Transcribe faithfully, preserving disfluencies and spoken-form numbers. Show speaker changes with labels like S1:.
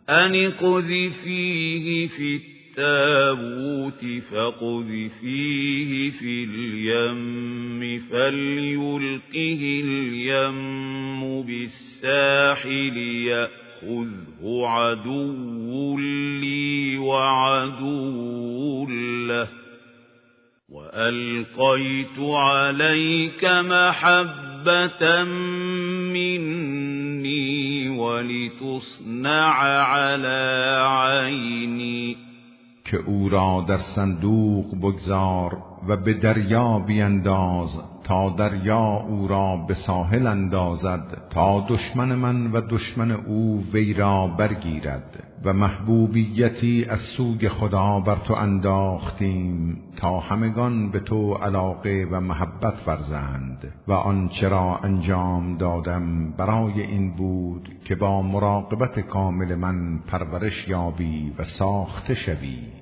S1: ان اقذفیه فی التابوت فاقذفیه فی الیم فلیلقه الیم بالساحل یأخذه عدو لی وعدو له وألقيت عليك محبة مني ولتصنع على عيني.
S2: که او را در صندوق بگذار و به دریا بینداز تا دریا او را به ساحل اندازد تا دشمن من و دشمن او وی را برگیرد. و محبوبیتی از سوی خدا بر تو انداختیم تا همگان به تو علاقه و محبت ورزند و آنچه را انجام دادم برای این بود که با مراقبت کامل من پرورش یابی و ساخته شوی.